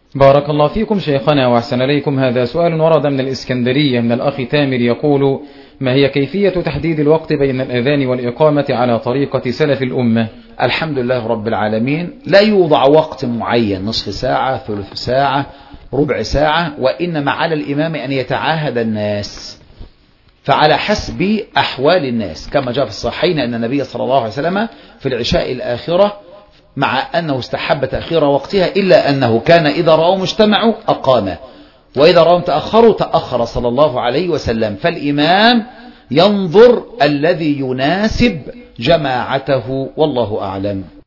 بارك الله فيكم شيخنا وأحسن إليكم. هذا سؤال ورد من الإسكندرية من الأخ تامر يقول: ما هي كيفية تحديد الوقت بين الأذان والإقامة على طريقة سلف الأمة؟ الحمد لله رب العالمين، لا يوضع وقت معين، نصف ساعة، ثلث ساعة، ربع ساعة، وإنما على الإمام أن يتعاهد الناس، فعلى حسب أحوال الناس، كما جاء في الصحيحين أن النبي صلى الله عليه وسلم في العشاء الآخرة مع أنه استحب تأخير وقتها، إلا أنه كان إذا رأوا مجتمعوا أقام، وإذا رأوا تأخروا تأخر صلى الله عليه وسلم. فالإمام ينظر الذي يناسب جماعته، والله أعلم.